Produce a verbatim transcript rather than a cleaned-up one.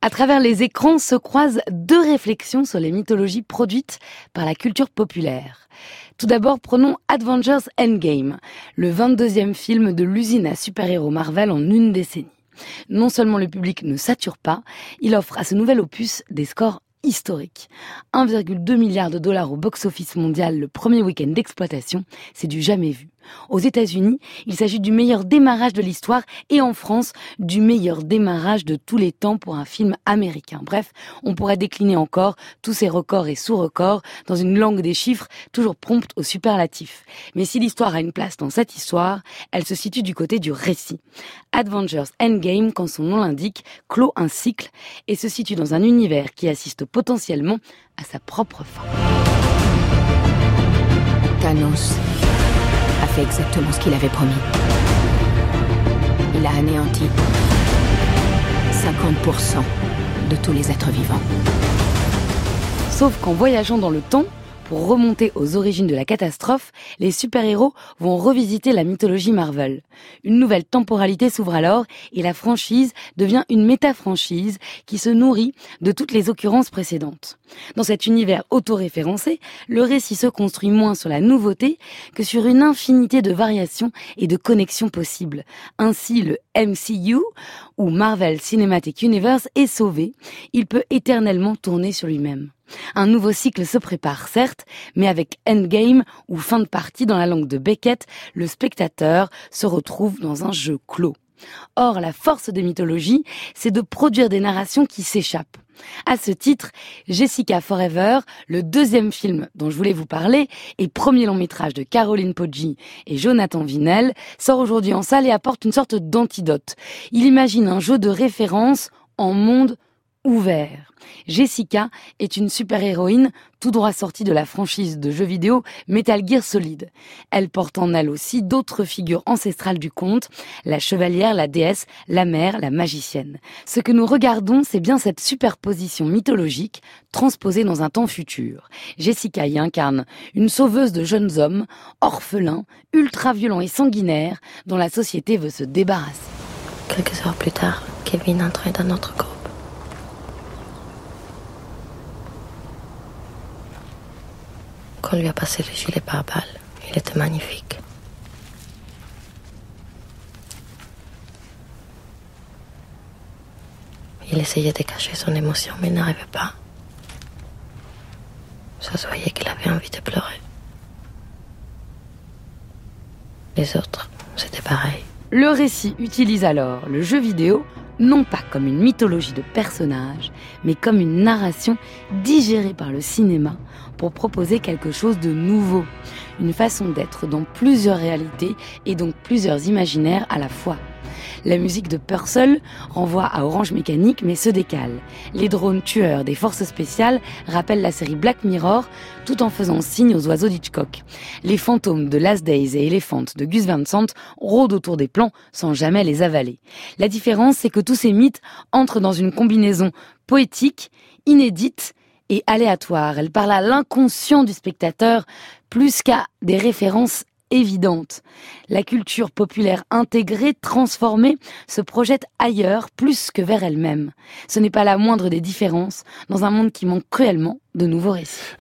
À travers les écrans se croisent deux réflexions sur les mythologies produites par la culture populaire. Tout d'abord, prenons Avengers Endgame, le vingt-deuxième film de l'usine à super-héros Marvel en une décennie. Non seulement le public ne sature pas, il offre à ce nouvel opus des scores historique. un virgule deux milliard de dollars au box-office mondial le premier week-end d'exploitation, c'est du jamais vu. Aux États-Unis, il s'agit du meilleur démarrage de l'histoire et en France, du meilleur démarrage de tous les temps pour un film américain. Bref, on pourrait décliner encore tous ces records et sous-records dans une langue des chiffres toujours prompte au superlatif. Mais si l'histoire a une place dans cette histoire, elle se situe du côté du récit. Avengers Endgame, quand son nom l'indique, clôt un cycle et se situe dans un univers qui assiste potentiellement à sa propre fin. Thanos a fait exactement ce qu'il avait promis. Il a anéanti cinquante pour cent de tous les êtres vivants. Sauf qu'en voyageant dans le temps, pour remonter aux origines de la catastrophe, les super-héros vont revisiter la mythologie Marvel. Une nouvelle temporalité s'ouvre alors et la franchise devient une méta-franchise qui se nourrit de toutes les occurrences précédentes. Dans cet univers auto-référencé, le récit se construit moins sur la nouveauté que sur une infinité de variations et de connexions possibles. Ainsi, le M C U, ou Marvel Cinematic Universe, est sauvé. Il peut éternellement tourner sur lui-même. Un nouveau cycle se prépare, certes, mais avec Endgame ou fin de partie dans la langue de Beckett, le spectateur se retrouve dans un jeu clos. Or, la force des mythologies, c'est de produire des narrations qui s'échappent. À ce titre, Jessica Forever, le deuxième film dont je voulais vous parler, et premier long métrage de Caroline Poggi et Jonathan Vinel, sort aujourd'hui en salle et apporte une sorte d'antidote. Il imagine un jeu de référence en monde ouvert. Jessica est une super-héroïne tout droit sortie de la franchise de jeux vidéo Metal Gear Solid. Elle porte en elle aussi d'autres figures ancestrales du conte, la chevalière, la déesse, la mère, la magicienne. Ce que nous regardons, c'est bien cette superposition mythologique transposée dans un temps futur. Jessica y incarne une sauveuse de jeunes hommes, orphelins, ultra-violents et sanguinaires, dont la société veut se débarrasser. Quelques heures plus tard, Kevin entrait dans notre groupe. Quand on lui a passé le gilet pare-balles, il était magnifique. Il essayait de cacher son émotion, mais il n'arrivait pas. Ça se voyait qu'il avait envie de pleurer. Les autres, c'était pareil. Le récit utilise alors le jeu vidéo non pas comme une mythologie de personnages, mais comme une narration digérée par le cinéma pour proposer quelque chose de nouveau, une façon d'être dans plusieurs réalités et donc plusieurs imaginaires à la fois. La musique de Purcell renvoie à Orange Mécanique mais se décale. Les drones tueurs des forces spéciales rappellent la série Black Mirror tout en faisant signe aux oiseaux d'Hitchcock. Les fantômes de Last Days et Elephant de Gus Van Sant rôdent autour des plans sans jamais les avaler. La différence, c'est que tous ces mythes entrent dans une combinaison poétique, inédite et aléatoire. Elle parle à l'inconscient du spectateur plus qu'à des références évidente. La culture populaire intégrée, transformée, se projette ailleurs plus que vers elle-même. Ce n'est pas la moindre des différences dans un monde qui manque cruellement de nouveaux récits.